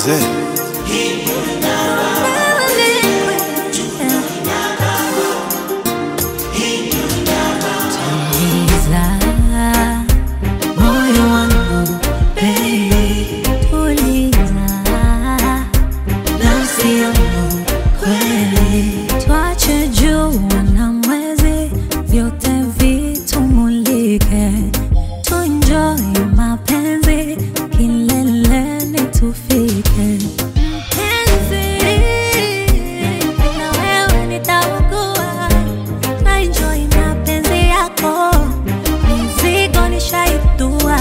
Tuache jua na mwezi vyote vitumulike, tuenjoy mapenzi kileleni tufike. Mpenzi, na wewe nitaugua, na enjoy mapenzi yako, mizigo nishaitua.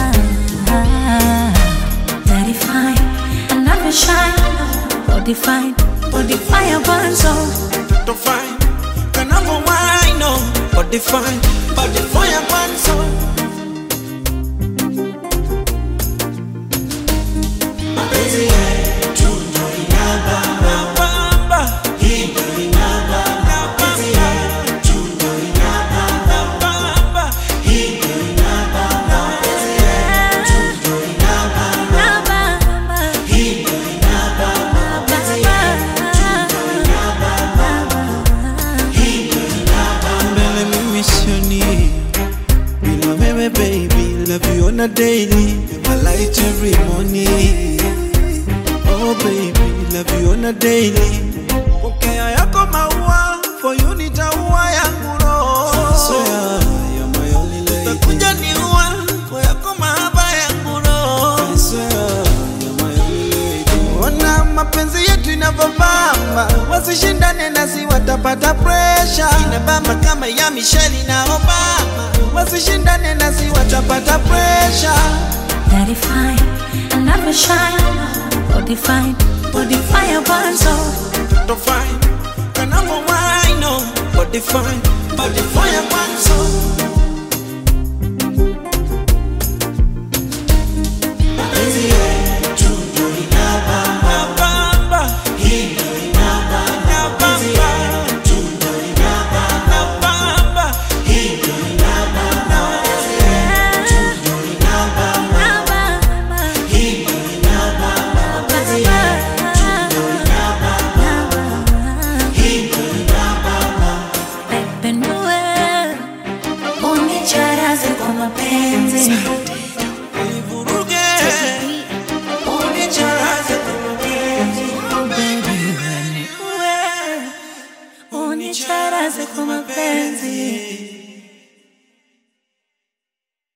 Daddy fine, I never shine, body fine, body fire burns so. To find, can I go wine, no? Body fine, body fire burn so. Mapenzi yetu ndio inabamba, hii ndio inabamba. Mapenzi yetu ndio inabamba, hii ndio inabamba. Mapenzi yetu ndio inabamba, hii ndio inabamba. Mapenzi bila wewe baby, love you on a daily, my light every morning. Oh baby, love you on a daily. Pokea yako maua, for you nitaua yangu roho. Swear you're my only lady. Utakuja niua, kwa yako mahaba yangu roho. Swear you're my only lady. Ona mapenzi yetu inavyobamba, wasishindane nasi watapata pressure. Inabamba kama ya Michelle na Obama, wasishindane nasi watapata pressure. Daddy fine, I never shine, body fine, body fire burns so. To find, can I go wine, no? Body fine, body fire burns so. Mapenzi yetu ndio inabamba, hii ndio inabamba. Mapenzi yetu ndio inabamba, hii ndio inabamba. Mapenzi yetu ndio inabamba, hii ndio inabamba. Mapenzi yetu ndio inabamba, hii ndio inabamba. Pepe Noel, unicharaze kwa mapenzi.